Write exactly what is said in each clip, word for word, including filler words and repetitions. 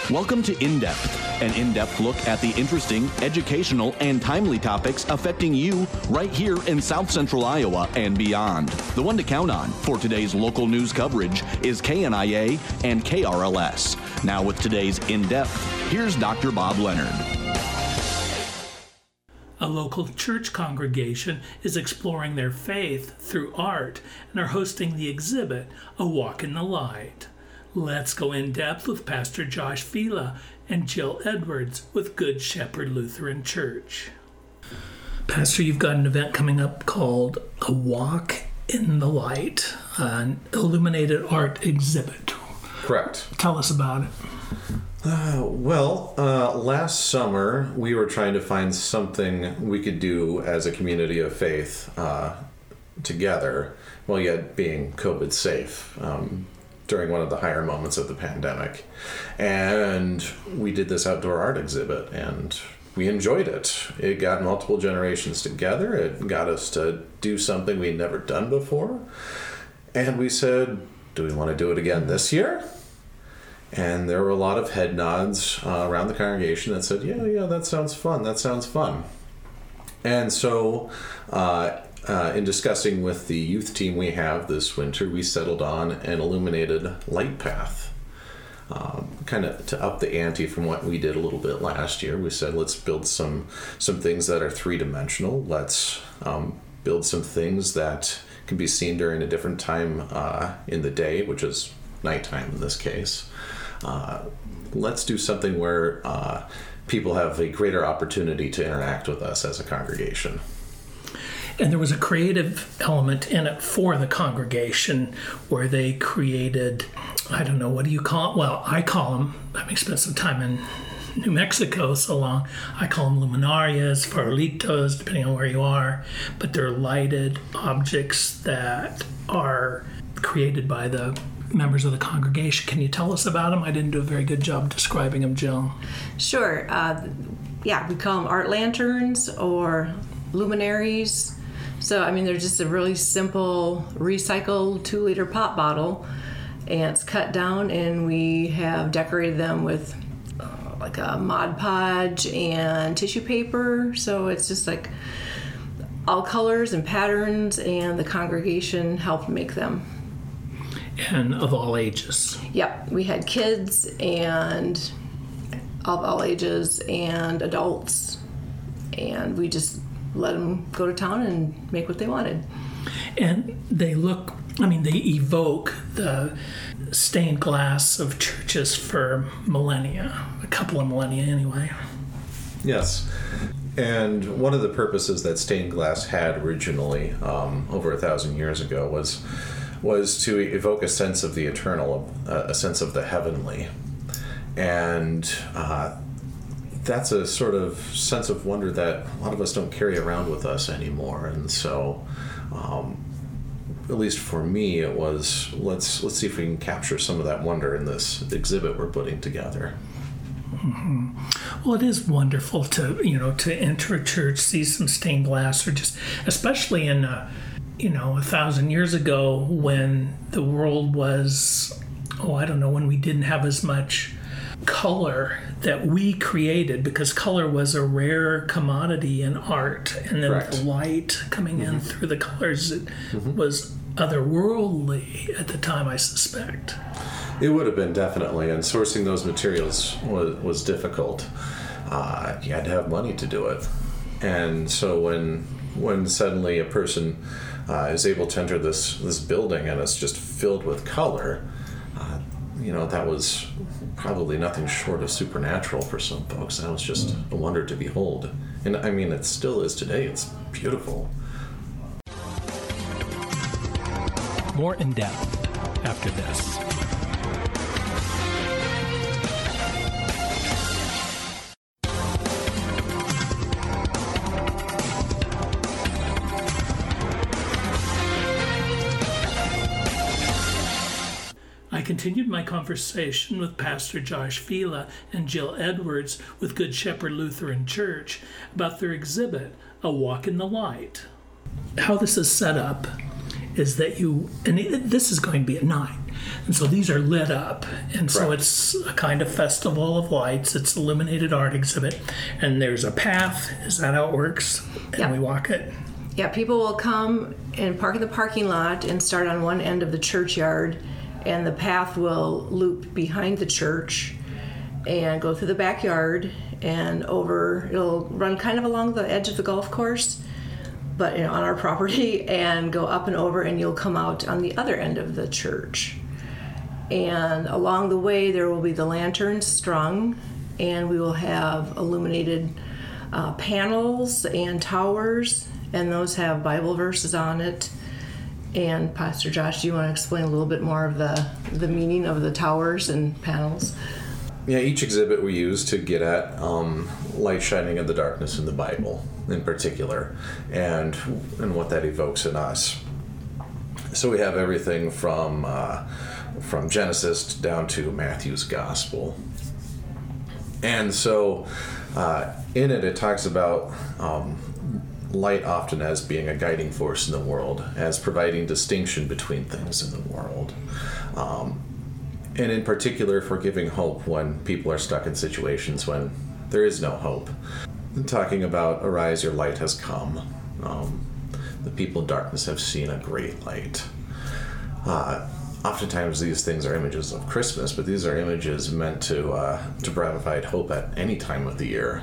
Welcome to In Depth, an in-depth look at the interesting, educational, and timely topics affecting you right here in South Central Iowa and beyond. The one to count on for today's local news coverage is K N I A and K R L S. Now with today's In Depth, here's Doctor Bob Leonard. A local church congregation is exploring their faith through art and are hosting the exhibit, A Walk in the Light. Let's go in depth with Pastor Josh Fila and Jill Edwards with Good Shepherd Lutheran Church. Pastor, you've got an event coming up called A Walk in the Light, an illuminated art exhibit. Correct. Tell us about it. Uh, well, uh, last summer we were trying to find something we could do as a community of faith uh, together, while yet being COVID safe. Um, during one of the higher moments of the pandemic. And we did this outdoor art exhibit, and we enjoyed it. It got multiple generations together. It got us to do something we'd never done before. And we said, do we want to do it again this year? And there were a lot of head nods uh, around the congregation that said, yeah, yeah, that sounds fun. That sounds fun. And so, uh, Uh, in discussing with the youth team we have this winter, we settled on an illuminated light path. Um, kind of to up the ante from what we did a little bit last year. We said, let's build some some things that are three-dimensional. Let's um, build some things that can be seen during a different time uh, in the day, which is nighttime in this case. Uh, let's do something where uh, people have a greater opportunity to interact with us as a congregation. And there was a creative element in it for the congregation where they created, I don't know, what do you call it? Well, I call them, having spent some time in New Mexico so long, I call them luminarias, farolitos, depending on where you are. But they're lighted objects that are created by the members of the congregation. Can you tell us about them? I didn't do a very good job describing them, Jill. Sure. Uh, yeah, we call them art lanterns or luminaries. So, I mean, they're just a really simple recycled two liter pop bottle, and it's cut down, and we have decorated them with uh, like a Mod Podge and tissue paper. So it's just like all colors and patterns, and the congregation helped make them. And of all ages. Yep, we had kids and of all ages and adults, and we just let them go to town and make what they wanted. And they look, I mean, they evoke the stained glass of churches for millennia, a couple of millennia anyway. Yes. And one of the purposes that stained glass had originally, um, over a thousand years ago, was was to evoke a sense of the eternal, uh, a sense of the heavenly. And uh, that's a sort of sense of wonder that a lot of us don't carry around with us anymore. And so, um, at least for me, it was, let's let's see if we can capture some of that wonder in this exhibit we're putting together. Mm-hmm. Well, it is wonderful to, you know, to enter a church, see some stained glass, or just, especially in, uh, you know, a thousand years ago when the world was, oh, I don't know, when we didn't have as much color that we created, because color was a rare commodity in art, and then Correct. the light coming in mm-hmm. through the colors, it mm-hmm. was otherworldly at the time, I suspect. It would have been, definitely, and sourcing those materials was, was difficult. Uh, you had to have money to do it. And so when when suddenly a person uh, is able to enter this, this building and it's just filled with color, uh, you know, that was probably nothing short of supernatural for some folks. That was just a wonder to behold. And I mean, it still is today. It's beautiful. More in depth after this. I continued my conversation with Pastor Josh Fila and Jill Edwards with Good Shepherd Lutheran Church about their exhibit, A Walk in the Light. How this is set up is that you, and it, this is going to be at night, And so these are lit up. And so Correct. it's a kind of festival of lights. It's an illuminated art exhibit. And there's a path. Is that how it works? And Yeah. we walk it. Yeah, people will come and park in the parking lot and start on one end of the churchyard, and the path will loop behind the church and go through the backyard and over. It'll run kind of along the edge of the golf course, but you know, on our property, and go up and over, and you'll come out on the other end of the church. And along the way, there will be the lanterns strung, and we will have illuminated uh, panels and towers, and those have Bible verses on it. And Pastor Josh, do you want to explain a little bit more of the, the meaning of the towers and panels? Yeah, each exhibit we use to get at um, light shining in the darkness in the Bible in particular, and and what that evokes in us. So we have everything from uh, from Genesis down to Matthew's Gospel. And so uh, in it, it talks about um, light often as being a guiding force in the world, as providing distinction between things in the world. Um, and in particular, for giving hope when people are stuck in situations when there is no hope. And talking about, arise, your light has come. Um, the people in darkness have seen a great light. Uh, oftentimes these things are images of Christmas, but these are images meant to uh, to provide hope at any time of the year.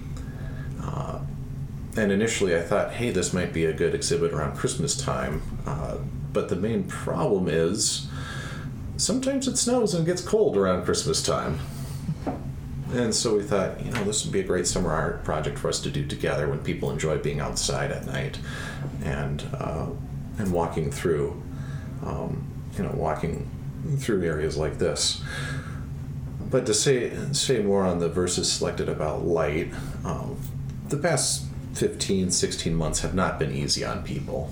Uh, and initially I thought, hey, this might be a good exhibit around Christmas time. Uh, but the main problem is sometimes it snows and gets cold around Christmas time. And so we thought, you know, this would be a great summer art project for us to do together when people enjoy being outside at night and uh, and walking through, um, you know, walking through areas like this. But to say say more on the verses selected about light, um, the past fifteen, sixteen months have not been easy on people.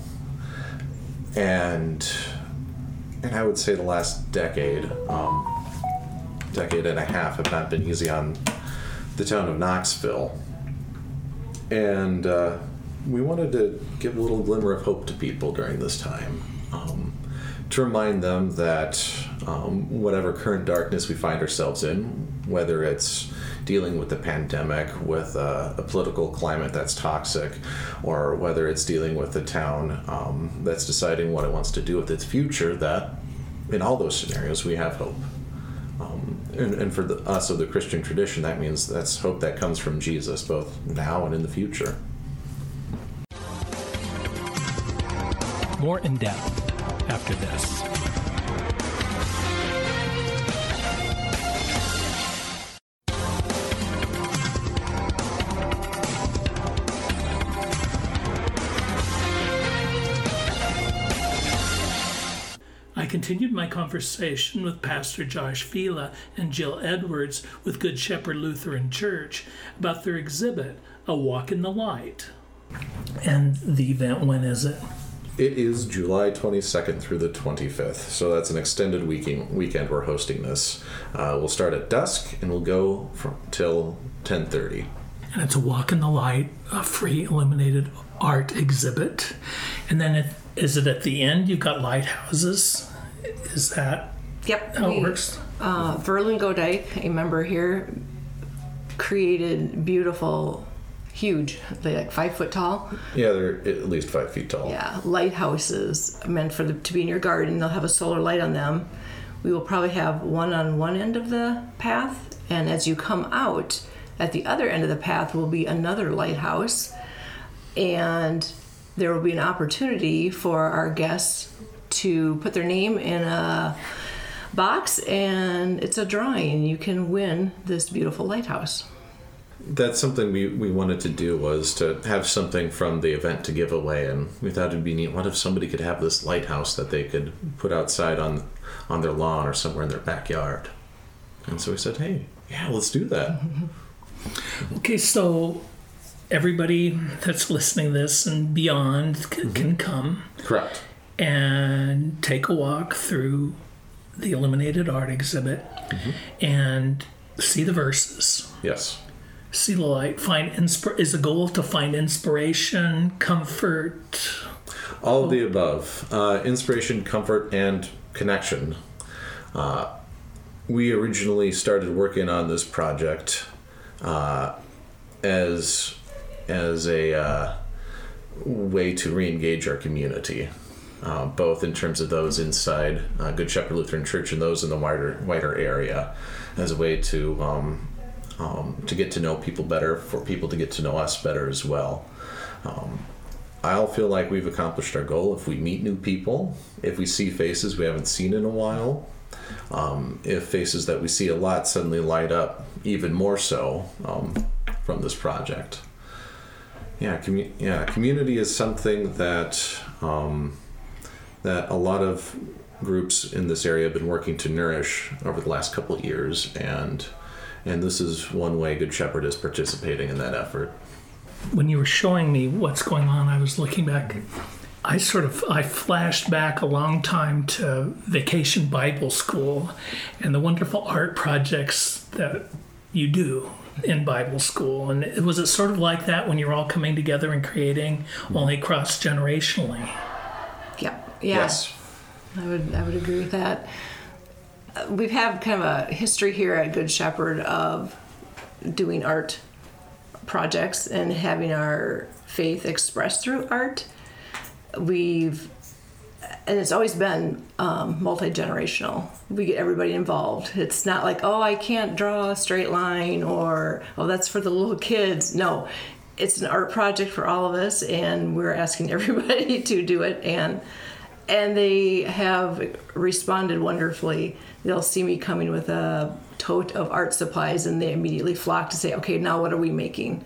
And and I would say the last decade, um, decade and a half have not been easy on the town of Knoxville. And uh, we wanted to give a little glimmer of hope to people during this time, um, to remind them that um, whatever current darkness we find ourselves in, whether it's dealing with the pandemic, with uh, a political climate that's toxic, or whether it's dealing with a town um, that's deciding what it wants to do with its future, that in all those scenarios we have hope. Um, and, and for the, us of the Christian tradition, that means that's hope that comes from Jesus, both now and in the future. More in depth after this. I continued my conversation with Pastor Josh Fila and Jill Edwards with Good Shepherd Lutheran Church about their exhibit, A Walk in the Light. And the event, when is it? It is July twenty-second through the twenty-fifth, so that's an extended weekend, weekend we're hosting this. Uh, we'll start at dusk and we'll go from, till ten thirty. And it's a Walk in the Light, a free illuminated art exhibit. And then it, is it at the end you've got lighthouses? Is that Yep. how it we- works? Uh, Verlin Godike, a member here, created beautiful, huge, they're like five foot tall, Yeah, they're at least five feet tall. yeah, lighthouses meant for the, to be in your garden. They'll have a solar light on them. We will probably have one on one end of the path, and as you come out, at the other end of the path will be another lighthouse, and there will be an opportunity for our guests to put their name in a box, and it's a drawing. You can win this beautiful lighthouse. That's something we, we wanted to do, was to have something from the event to give away, and we thought it'd be neat. What if somebody could have this lighthouse that they could put outside on on their lawn or somewhere in their backyard? And so we said, hey, yeah, let's do that. Okay, so everybody that's listening to this and beyond c- Mm-hmm. can come Correct. and take a walk through the illuminated art exhibit Mm-hmm. and see the verses, Yes. see the light, find inspir- is the goal to find inspiration, comfort. All of the above. Uh, inspiration, comfort, and connection. Uh, we originally started working on this project uh, as as a uh, way to re-engage our community, uh, both in terms of those inside uh, Good Shepherd Lutheran Church and those in the wider wider area, as a way to um, um, to get to know people better, for people to get to know us better as well. Um, I'll feel like we've accomplished our goal if we meet new people, if we see faces we haven't seen in a while, um, if faces that we see a lot suddenly light up even more so um, from this project. Yeah, commu- yeah, community is something that um, that a lot of groups in this area have been working to nourish over the last couple of years, and and this is one way Good Shepherd is participating in that effort. When you were showing me what's going on, I was looking back. I sort of I flashed back a long time to Vacation Bible School and the wonderful art projects that you do in Bible school. And it, was it sort of like that when you're all coming together and creating, only cross-generationally? Yeah. Yeah. Yes. I would I would agree with that. Uh, we've had kind of a history here at Good Shepherd of doing art projects and having our faith expressed through art. We've, and it's always been um, multi-generational. We get everybody involved. It's not like, oh, I can't draw a straight line, or, oh, that's for the little kids. No, it's an art project for all of us, and we're asking everybody to do it. And and they have responded wonderfully. They'll see me coming with a tote of art supplies, and they immediately flock to say, okay, now what are we making?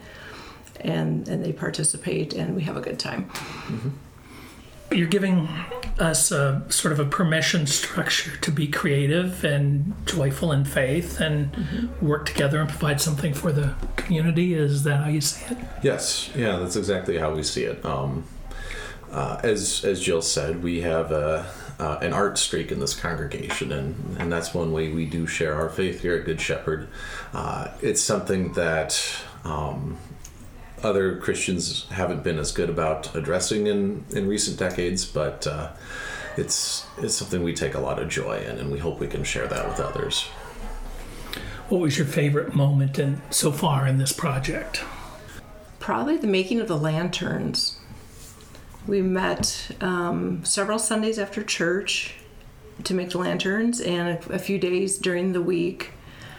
And and they participate, and we have a good time. Mm-hmm. You're giving us a sort of a permission structure to be creative and joyful in faith and mm-hmm. work together and provide something for the community. Is that how you see it? Yes. Yeah, that's exactly how we see it. Um, uh, as as Jill said, we have a, uh, an art streak in this congregation, and, and that's one way we do share our faith here at Good Shepherd. Uh, it's something that um, other Christians haven't been as good about addressing in, in recent decades, but uh, it's it's something we take a lot of joy in, and we hope we can share that with others. What was your favorite moment in, so far in this project? Probably the making of the lanterns. We met um, several Sundays after church to make the lanterns, and a, a few days during the week,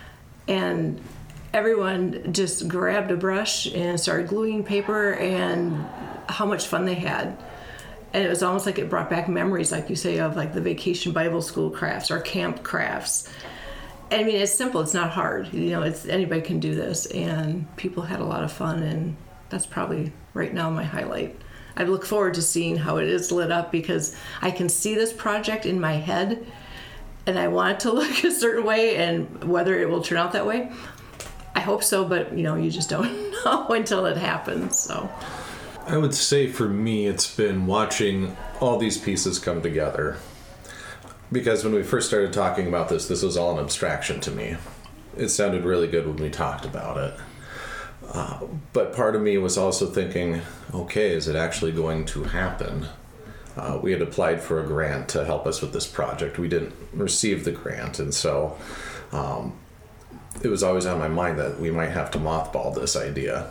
and everyone just grabbed a brush and started gluing paper, and how much fun they had. And it was almost like it brought back memories, like you say, of like the Vacation Bible School crafts or camp crafts. I mean, it's simple, it's not hard. You know, it's anybody can do this, and people had a lot of fun, and that's probably right now my highlight. I look forward to seeing how it is lit up, because I can see this project in my head, and I want it to look a certain way, and whether it will turn out that way, I hope so, but you know, you just don't know until it happens. So I would say for me, it's been watching all these pieces come together. Because when we first started talking about this, this was all an abstraction to me. It sounded really good when we talked about it. Uh, but part of me was also thinking, okay, is it actually going to happen? Uh, we had applied for a grant to help us with this project. We didn't receive the grant, and so um, it was always on my mind that we might have to mothball this idea.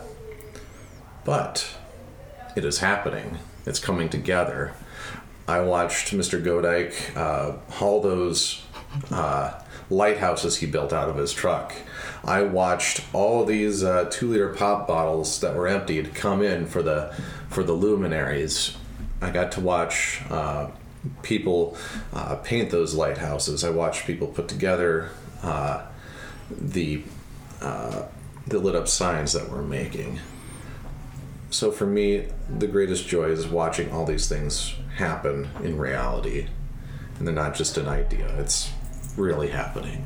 But it is happening. It's coming together. I watched Mister Godike uh, haul those uh, lighthouses he built out of his truck. I watched all these uh, two-liter pop bottles that were emptied come in for the for the luminaries. I got to watch uh, people uh, paint those lighthouses. I watched people put together uh, the uh, the lit-up signs that we're making. So for me, the greatest joy is watching all these things happen in reality, and they're not just an idea. It's really happening.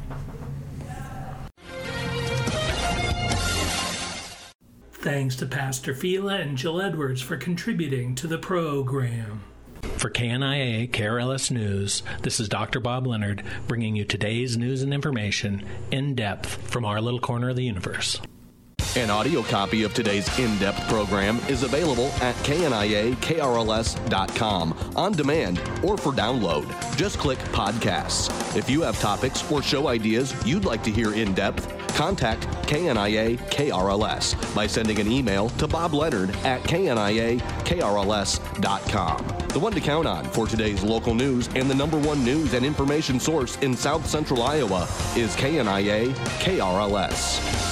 Thanks to Pastor Fila and Jill Edwards for contributing to the program. For K N I A K R L S News, this is Doctor Bob Leonard bringing you today's news and information in depth from our little corner of the universe. An audio copy of today's in-depth program is available at K N I A K R L S dot com on demand or for download. Just click Podcasts. If you have topics or show ideas you'd like to hear in depth, contact K N I A K R L S by sending an email to Bob Leonard at K N I A K R L S dot com. The one to count on for today's local news and the number one news and information source in South Central Iowa is K N I A K R L S.